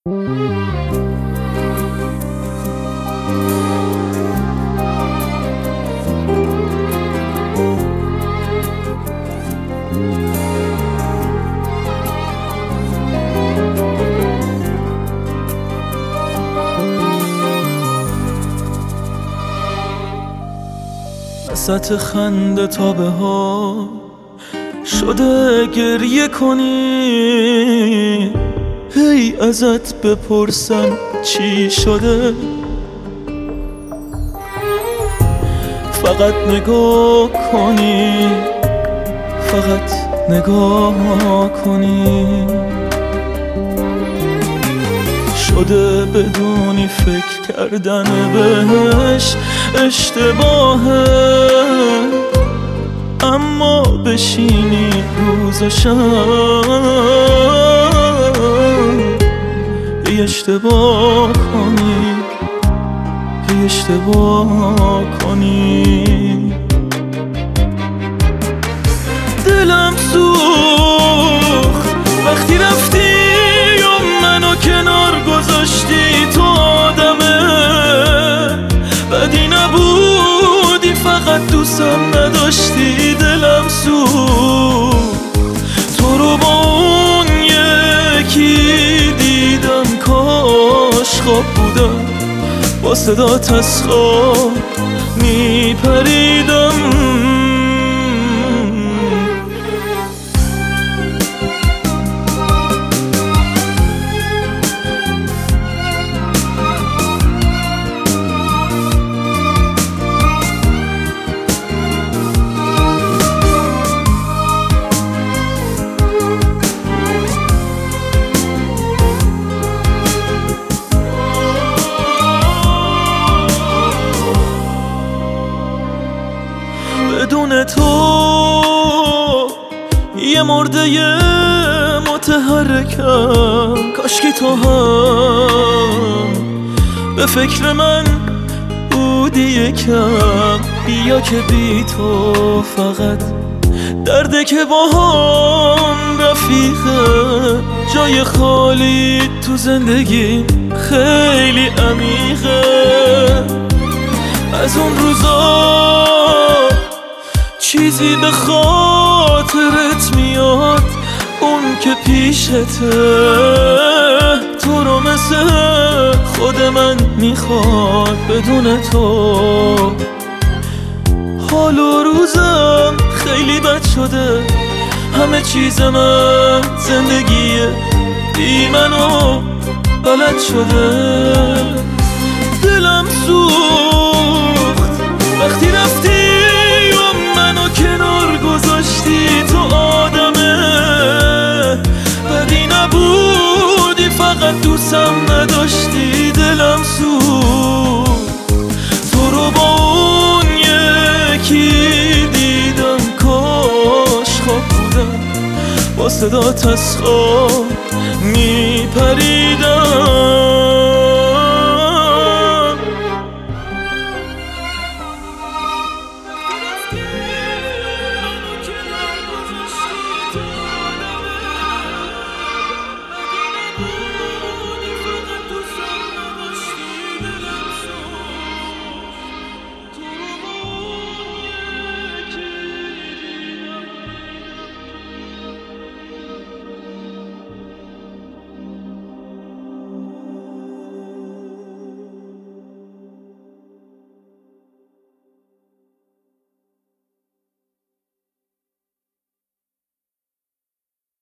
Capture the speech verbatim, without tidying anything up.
وسط خنده تا به ها شده گریه کنی، هی ازت بپرسم چی شده، فقط نگاه کنی، فقط نگاه کنی. شده بدونی فکر کردن بهش اشتباهه، اما بشینی روز و شب ای اشتباه کنی، ای اشتباه کنی. دلم سوخت وقتی رفتی و منو کنار گذاشتی، تو آدمه بدی نبودی، فقط دوستم نداشتی. دلم سوخت تو رو با اون یکی دیدم، کاش خواب بودم با صدات از خواب میپریدم. بدون تو یه مرده یه متحرکم، کاشکی تو هم به فکر من بودی یکم. بیا که بی تو فقط درده که با هم رفیقه، جای خالی تو زندگی خیلی عمیقه. از اون روزا چیزی به خاطرت میاد، اون که پیشته تو رو مثل خود من میخواد. بدون تو حال و روزم خیلی بد شده، همه چیز من زندگیه بی منو بلد شده. دلم سوخت وقتی رفتی منو کنار گذاشتی، تو آدمه بدی نبودی، فقط دوستم نداشتی. دلم سوخت تو رو با اون یکی دیدم، کاش خواب بودم با صدات از خواب میپریدم.